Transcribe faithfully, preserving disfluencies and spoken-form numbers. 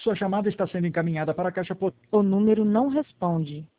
Sua chamada está sendo encaminhada para a caixa postal. O número não responde.